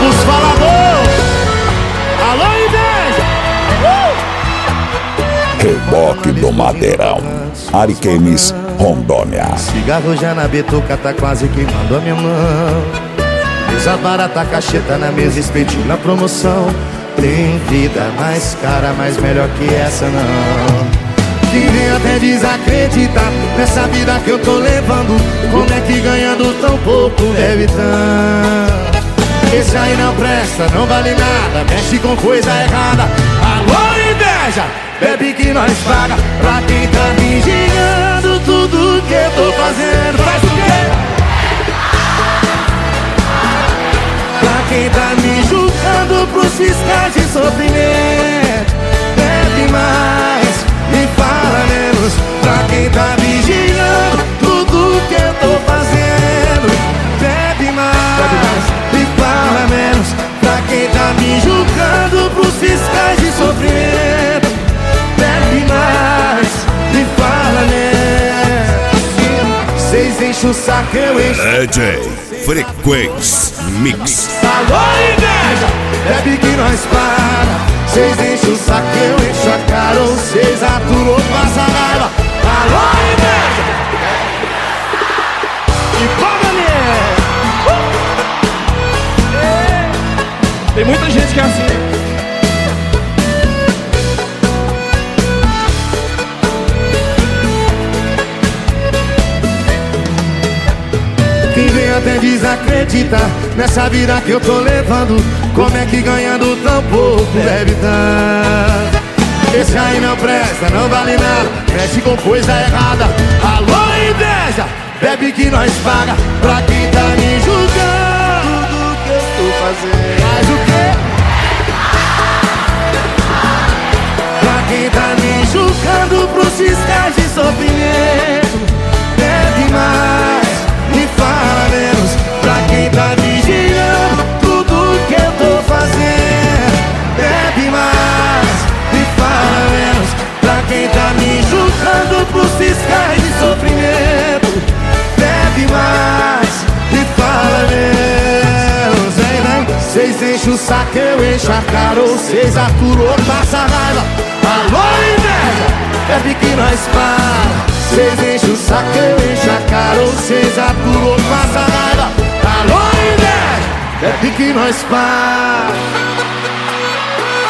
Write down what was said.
Os faladores. Alô, inveja. Reboque do Madeirão, Ariquemes, Rondônia. Cigarro já na bituca, tá quase queimando a minha mão. Mesa barata, cacheta na mesa, espetinho na promoção. Tem vida mais cara, mas melhor que essa não. Quem vem até desacreditar nessa vida que eu tô levando. Como é que ganhando tão pouco deve tanto? Esse aí não presta, não vale nada, mexe com coisa errada. Alô, inveja, bebe que nós paga. Pra quem tá vigiando tudo que eu tô fazendo. Faz o quê? Pra quem tá me julgando pros fiscais de sofrimento. Bebe mais e fala menos. Pra quem tá vigiando tudo que eu tô fazendo. Bebe mais e fala menos. Pra quem tá me julgando pros fiscais de sofrimento. Bebe mais e fala menos. Cês enchem o saco, eu encho. DJ Frequência Mix. Alô, inveja, bebe que nós para. Cês enchem o saco, eu encho a cara. Ou cês aturou, passa raiva. Alô, inveja. E paga, Tem muita gente que é assim. quem vem até desacredita nessa vida que eu tô levando. Como é que ganhando tão pouco deve tanto? Esse aí não presta, não vale nada, mexe com coisa errada. Alô, inveja, bebe que nós paga. Pra quem tá me julgando tudo que eu tô fazendo. Faz o quê? Pra quem tá me julgando pros fiscais de sofrimento. Bebe mais e fala menos. Pra quem tá vigiando tudo que eu tô fazendo. Bebe mais e fala menos. Pra quem tá me julgando pros fiscais de sofrimento. Bebe mais e fala menos. Vem, vem. Cês enchem o saco, eu encho a cara. Ou cês aturou, passa raiva. Alô, inveja, bebe que nós para. Cês enchem o saco, eu encho a cara. Ou cês aturou, passa raiva. Alô, inveja, bebe que nós para.